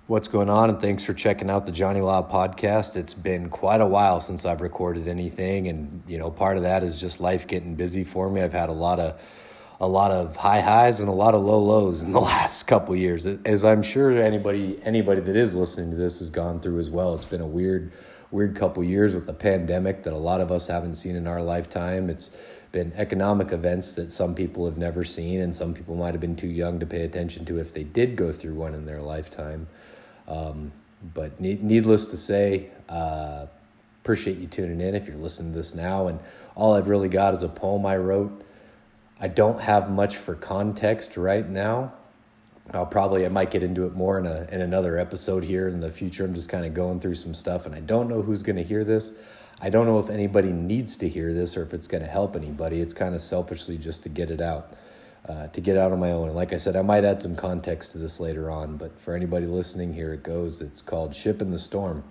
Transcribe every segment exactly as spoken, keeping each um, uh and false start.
What's going on? And thanks for checking out the Johnny Law podcast. It's been quite a while since I've recorded anything, and you know, part of that is just life getting busy for me. I've had a lot of a lot of high highs and a lot of low lows in the last couple of years, as I'm sure anybody anybody that is listening to this has gone through as well. It's been a weird weird couple of years with the pandemic that a lot of us haven't seen in our lifetime. It's been economic events that some people have never seen, and some people might have been too young to pay attention to if they did go through one in their lifetime. Um, but need, needless to say, uh, appreciate you tuning in if you're listening to this now. And all I've really got is a poem I wrote. I don't have much for context right now. I'll probably, I might get into it more in a in another episode here in the future. I'm just kind of going through some stuff, and I don't know who's going to hear this. I don't know if anybody needs to hear this or if it's going to help anybody. It's kind of selfishly just to get it out. Uh, to get out on my own. And like I said, I might add some context to this later on, but for anybody listening, here it goes. It's called Ship in the Storm.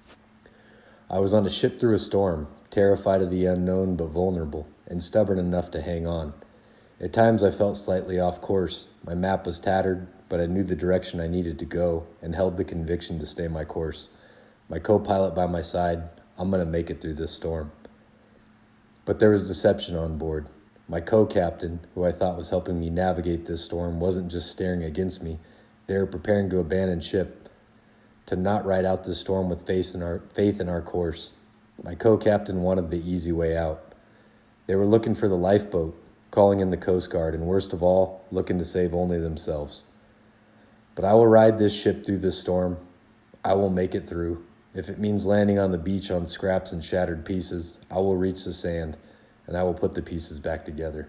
I was on a ship through a storm, terrified of the unknown but vulnerable, and stubborn enough to hang on. At times I felt slightly off course. My map was tattered, but I knew the direction I needed to go and held the conviction to stay my course. My co-pilot by my side, I'm going to make it through this storm. But there was deception on board. My co-captain, who I thought was helping me navigate this storm, wasn't just staring against me. They were preparing to abandon ship, to not ride out this storm with faith in our, faith in our course. My co-captain wanted the easy way out. They were looking for the lifeboat, calling in the Coast Guard, and worst of all, looking to save only themselves. But I will ride this ship through this storm. I will make it through. If it means landing on the beach on scraps and shattered pieces, I will reach the sand, and I will put the pieces back together.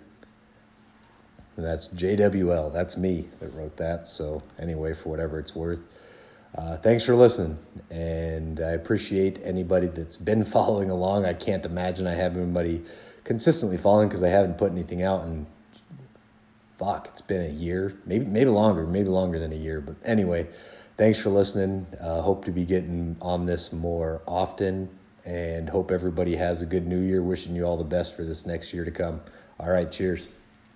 And that's J W L. That's me that wrote that. So anyway, for whatever it's worth, uh, thanks for listening. And I appreciate anybody that's been following along. I can't imagine I have anybody consistently following because I haven't put anything out in, fuck, it's been a year, maybe maybe longer, maybe longer than a year. But anyway, thanks for listening. Uh, hope to be getting on this more often. And hope everybody has a good new year. Wishing you all the best for this next year to come. All right, cheers.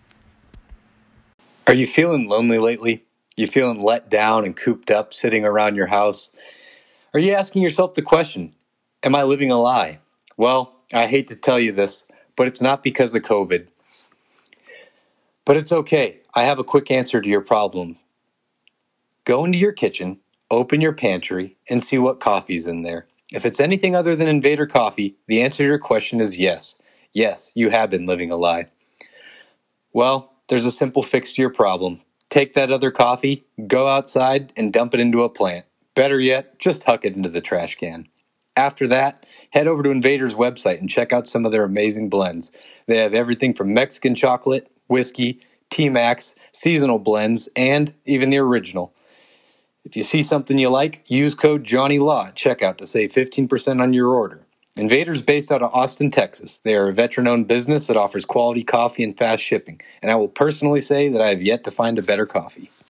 Are you feeling lonely lately? You feeling let down and cooped up sitting around your house? Are you asking yourself the question, am I living a lie? Well, I hate to tell you this, but it's not because of COVID. But it's okay. I have a quick answer to your problem. Go into your kitchen, open your pantry, and see what coffee's in there. If it's anything other than Invader Coffee, the answer to your question is yes. Yes, you have been living a lie. Well, there's a simple fix to your problem. Take that other coffee, go outside, and dump it into a plant. Better yet, just huck it into the trash can. After that, head over to Invader's website and check out some of their amazing blends. They have everything from Mexican chocolate, whiskey, T-Max, seasonal blends, and even the original. If you see something you like, use code JOHNNYLAW at checkout to save fifteen percent on your order. Invader's based out of Austin, Texas. They are a veteran-owned business that offers quality coffee and fast shipping, and I will personally say that I have yet to find a better coffee.